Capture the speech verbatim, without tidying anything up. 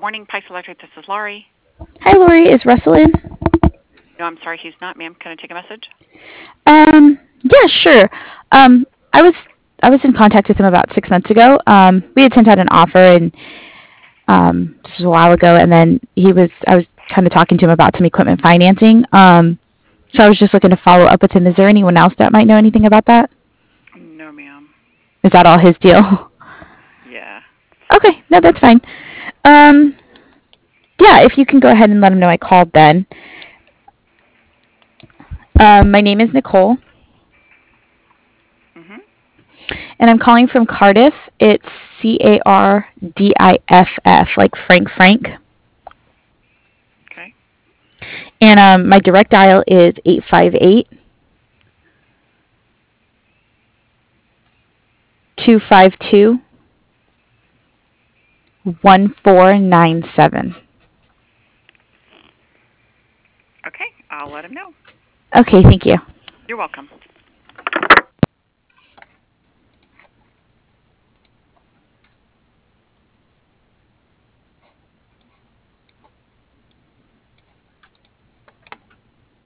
morning, Pike Electric. This is Laurie. Hi, Lori. Is Russell in? No, I'm sorry, he's not, ma'am. Can I take a message? Um, yeah, sure. Um, I was I was in contact with him about six months ago. Um, we had sent out an offer, and um, this was a while ago. And then he was I was kind of talking to him about some equipment financing. Um, so I was just looking to follow up with him. Is there anyone else that might know anything about that? No, ma'am. Is that all his deal? Yeah. Okay, no, that's fine. Um, yeah, if you can go ahead and let him know I called then. Um, my name is Nicole, Mhm. and I'm calling from Cardiff. It's C A R D I F F, like Frank Frank. Okay. And um, my direct dial is eight five eight, two five two, one four nine seven. Okay. I'll let him know. Okay, thank you. You're welcome.